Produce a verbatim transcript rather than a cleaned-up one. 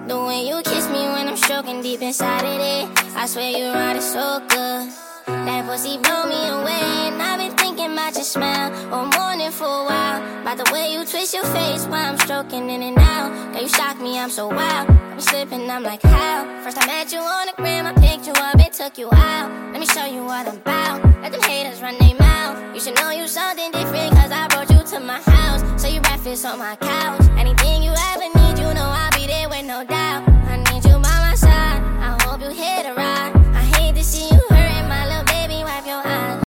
The way you kiss me when I'm stroking deep inside of it, I swear you ride it so good. That pussy blow me away, and I've been thinking about your smile all morning for a while. About the way you twist your face while I'm stroking in and out. Girl, you shock me, I'm so wild. I'm slipping, I'm like, how? First I met you on the gram, I picked you up and took you out. Let me show you what I'm about. Let them haters run their mouth. You should know you something different, cause I brought you to my house. So you breakfast on my couch. Anything you ever need, you know I'll be there with no doubt.